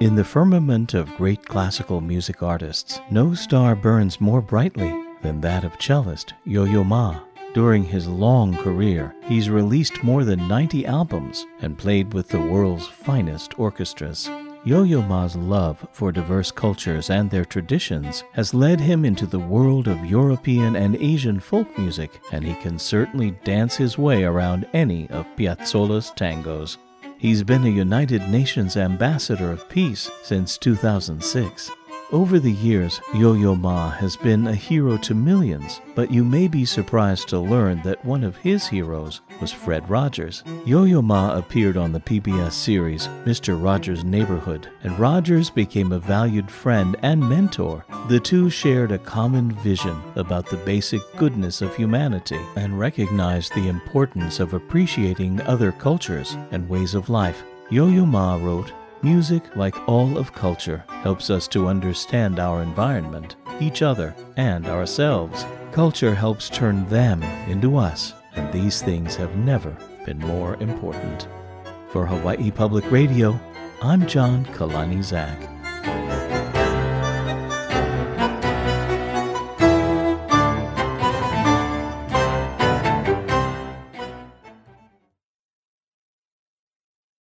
In the firmament of great classical music artists, no star burns more brightly than that of cellist Yo-Yo Ma. During his long career, he's released more than 90 albums and played with the world's finest orchestras. Yo-Yo Ma's love for diverse cultures and their traditions has led him into the world of European and Asian folk music, and he can certainly dance his way around any of Piazzolla's tangos. He's been a United Nations Ambassador of Peace since 2006. Over the years, Yo-Yo Ma has been a hero to millions, but you may be surprised to learn that one of his heroes was Fred Rogers. Yo-Yo Ma appeared on the PBS series Mr. Rogers' Neighborhood, and Rogers became a valued friend and mentor. The two shared a common vision about the basic goodness of humanity and recognized the importance of appreciating other cultures and ways of life. Yo-Yo Ma wrote, "Music, like all of culture, helps us to understand our environment, each other, and ourselves. Culture helps turn them into us, and these things have never been more important." For Hawaii Public Radio, I'm John Kalani Zak.